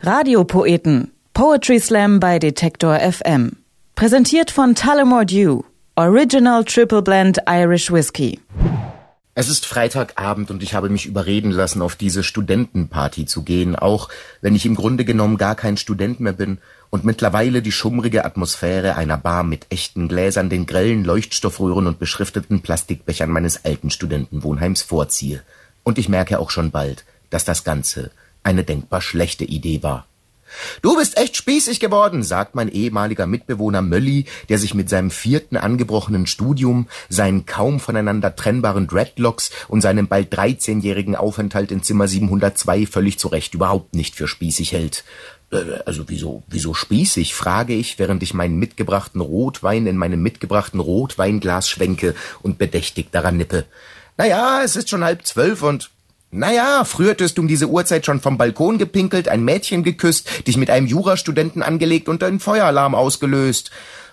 Radiopoeten. Poetry Slam bei Detektor FM. Präsentiert von Tullamore Dew. Original Triple Blend Irish Whiskey. Es ist Freitagabend und ich habe mich überreden lassen, auf diese Studentenparty zu gehen, auch wenn ich im Grunde genommen gar kein Student mehr bin und mittlerweile die schummrige Atmosphäre einer Bar mit echten Gläsern, den grellen Leuchtstoffröhren und beschrifteten Plastikbechern meines alten Studentenwohnheims vorziehe. Und ich merke auch schon bald, dass das Ganze eine denkbar schlechte Idee war. »Du bist echt spießig geworden«, sagt mein ehemaliger Mitbewohner Mölli, der sich mit seinem 4. angebrochenen Studium, seinen kaum voneinander trennbaren Dreadlocks und seinem bald 13-jährigen Aufenthalt in Zimmer 702 völlig zu Recht überhaupt nicht für spießig hält. Also wieso spießig, frage ich, während ich meinen mitgebrachten Rotwein in meinem mitgebrachten Rotweinglas schwenke und bedächtig daran nippe. »Naja, es ist schon 11:30 und... Naja, früher hättest du um diese Uhrzeit schon vom Balkon gepinkelt, ein Mädchen geküsst, dich mit einem Jurastudenten angelegt und einen Feueralarm ausgelöst.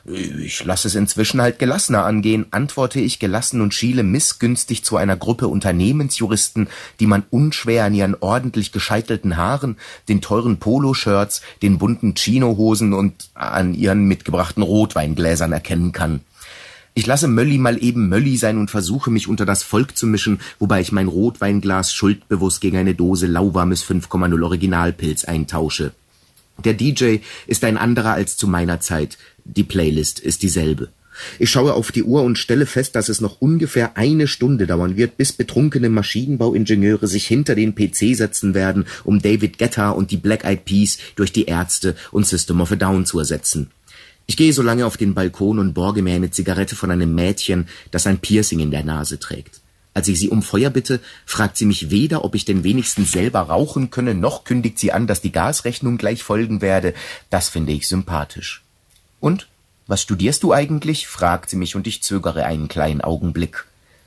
Ich lasse es inzwischen halt gelassener angehen, antworte ich gelassen und schiele missgünstig zu einer Gruppe Unternehmensjuristen, die man unschwer an ihren ordentlich gescheitelten Haaren, den teuren Poloshirts, den bunten Chinohosen und an ihren mitgebrachten Rotweingläsern erkennen kann. Ich lasse Mölli mal eben Mölli sein und versuche, mich unter das Volk zu mischen, wobei ich mein Rotweinglas schuldbewusst gegen eine Dose lauwarmes 5,0 Originalpilz eintausche. Der DJ ist ein anderer als zu meiner Zeit. Die Playlist ist dieselbe. Ich schaue auf die Uhr und stelle fest, dass es noch ungefähr 1 Stunde dauern wird, bis betrunkene Maschinenbauingenieure sich hinter den PC setzen werden, um David Guetta und die Black Eyed Peas durch die Ärzte und System of a Down zu ersetzen. Ich gehe so lange auf den Balkon und borge mir eine Zigarette von einem Mädchen, das ein Piercing in der Nase trägt. Als ich sie um Feuer bitte, fragt sie mich weder, ob ich denn wenigstens selber rauchen könne, noch kündigt sie an, dass die Gasrechnung gleich folgen werde. Das finde ich sympathisch. »Und, was studierst du eigentlich?« fragt sie mich und ich zögere einen kleinen Augenblick.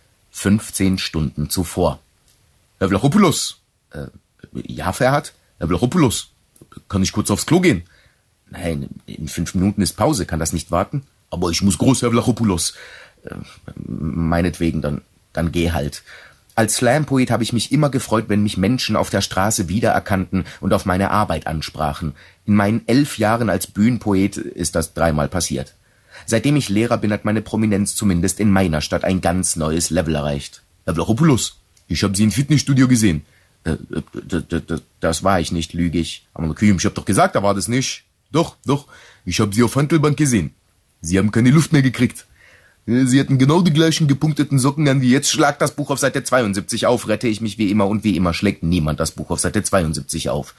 15 Stunden zuvor. »Herr Vlachopoulos!« Ja, Ferhat? »Herr Vlachopoulos, kann ich kurz aufs Klo gehen?« »Nein, in 5 Minuten ist Pause, kann das nicht warten?« »Aber ich muss groß, Herr Vlachopoulos.« »Meinetwegen, dann geh halt.« Als Slam-Poet habe ich mich immer gefreut, wenn mich Menschen auf der Straße wiedererkannten und auf meine Arbeit ansprachen. In meinen 11 Jahren als Bühnenpoet ist das 3-mal passiert. Seitdem ich Lehrer bin, hat meine Prominenz zumindest in meiner Stadt ein ganz neues Level erreicht. »Herr Vlachopoulos, ich habe Sie im Fitnessstudio gesehen.« Das war ich nicht, lüge ich. »Aber okay, ich hab doch gesagt, da war das nicht.« Doch, ich habe Sie auf Hantelbank gesehen. Sie haben keine Luft mehr gekriegt. Sie hatten genau die gleichen gepunkteten Socken an wie jetzt. Schlag das Buch auf Seite 72 auf, rette ich mich wie immer und wie immer schlägt niemand das Buch auf Seite 72 auf.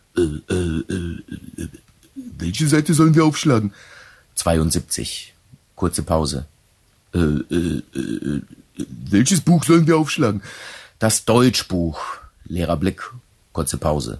Welche Seite sollen wir aufschlagen? 72. Kurze Pause. Welches Buch sollen wir aufschlagen? Das Deutschbuch. Leerer Blick. Kurze Pause.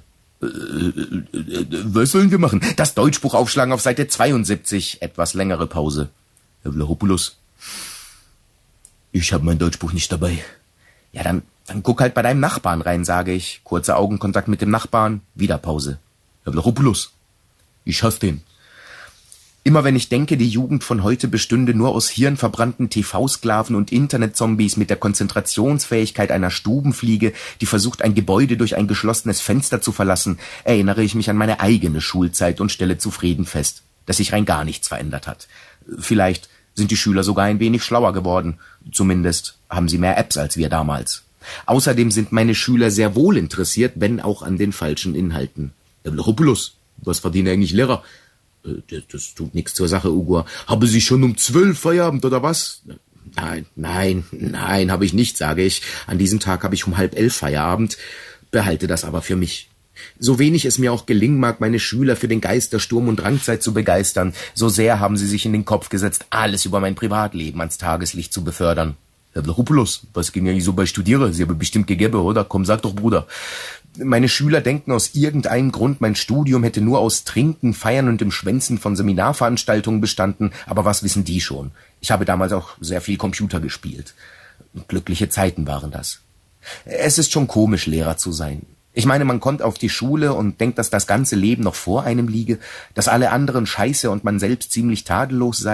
Was sollen wir machen? Das Deutschbuch aufschlagen auf Seite 72. Etwas längere Pause. Herr Vlachopoulos, ich habe mein Deutschbuch nicht dabei. Ja, dann guck halt bei deinem Nachbarn rein, sage ich. Kurzer Augenkontakt mit dem Nachbarn. Wieder Pause. Herr Vlachopoulos, ich hasse den. Immer wenn ich denke, die Jugend von heute bestünde nur aus hirnverbrannten TV-Sklaven und Internet-Zombies mit der Konzentrationsfähigkeit einer Stubenfliege, die versucht, ein Gebäude durch ein geschlossenes Fenster zu verlassen, erinnere ich mich an meine eigene Schulzeit und stelle zufrieden fest, dass sich rein gar nichts verändert hat. Vielleicht sind die Schüler sogar ein wenig schlauer geworden. Zumindest haben sie mehr Apps als wir damals. Außerdem sind meine Schüler sehr wohl interessiert, wenn auch an den falschen Inhalten. Herr Vlachopoulos, was verdienen eigentlich Lehrer? Das tut nichts zur Sache, Ugur. Haben Sie schon um 12 Feierabend, oder was? Nein, habe ich nicht, sage ich. An diesem Tag habe ich um 10:30 Feierabend, behalte das aber für mich. So wenig es mir auch gelingen mag, meine Schüler für den Geist der Sturm- und Drangzeit zu begeistern, so sehr haben sie sich in den Kopf gesetzt, alles über mein Privatleben ans Tageslicht zu befördern. Herr Vlachopoulos, was ging eigentlich so bei Studiere? Sie haben bestimmt gegeben, oder? Komm, sag doch, Bruder. Meine Schüler denken aus irgendeinem Grund, mein Studium hätte nur aus Trinken, Feiern und dem Schwänzen von Seminarveranstaltungen bestanden, aber was wissen die schon? Ich habe damals auch sehr viel Computer gespielt. Glückliche Zeiten waren das. Es ist schon komisch, Lehrer zu sein. Ich meine, man kommt auf die Schule und denkt, dass das ganze Leben noch vor einem liege, dass alle anderen scheiße und man selbst ziemlich tadellos sei.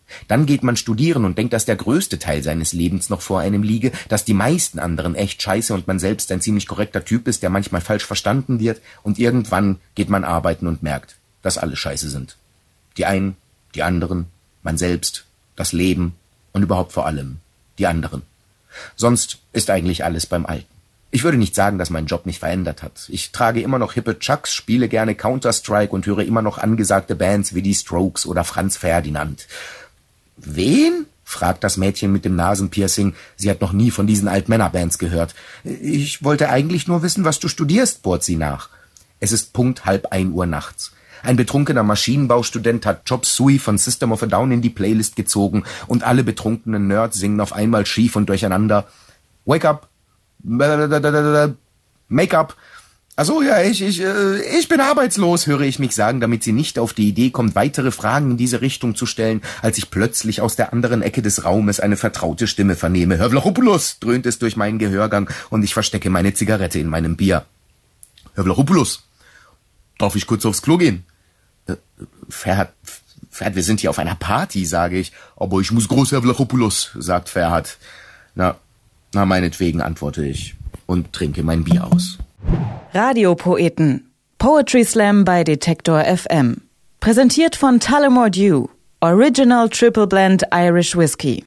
Dann geht man studieren und denkt, dass der größte Teil seines Lebens noch vor einem liege, dass die meisten anderen echt scheiße und man selbst ein ziemlich korrekter Typ ist, der manchmal falsch verstanden wird, und irgendwann geht man arbeiten und merkt, dass alle scheiße sind. Die einen, die anderen, man selbst, das Leben und überhaupt vor allem die anderen. Sonst ist eigentlich alles beim Alten. Ich würde nicht sagen, dass mein Job mich verändert hat. Ich trage immer noch hippe Chucks, spiele gerne Counter-Strike und höre immer noch angesagte Bands wie die Strokes oder Franz Ferdinand. »Wen?« fragt das Mädchen mit dem Nasenpiercing. Sie hat noch nie von diesen Altmännerbands gehört. »Ich wollte eigentlich nur wissen, was du studierst«, bohrt sie nach. Es ist Punkt 12:30 Uhr nachts. Ein betrunkener Maschinenbaustudent hat Chop Suey von System of a Down in die Playlist gezogen und alle betrunkenen Nerds singen auf einmal schief und durcheinander. »Wake up! Make-up! Also ja, ich bin arbeitslos«, höre ich mich sagen, damit sie nicht auf die Idee kommt, weitere Fragen in diese Richtung zu stellen, als ich plötzlich aus der anderen Ecke des Raumes eine vertraute Stimme vernehme. »Herr Vlachopoulos«, dröhnt es durch meinen Gehörgang und ich verstecke meine Zigarette in meinem Bier. »Herr Vlachopoulos, darf ich kurz aufs Klo gehen?« Ferhat, wir sind hier auf einer Party«, sage ich. »Aber ich muss groß, Herr Vlachopoulos«, sagt Ferhat. Na, meinetwegen«, antworte ich und trinke mein Bier aus. Radiopoeten. Poetry Slam bei Detektor FM. Präsentiert von Tullamore Dew. Original Triple Blend Irish Whiskey.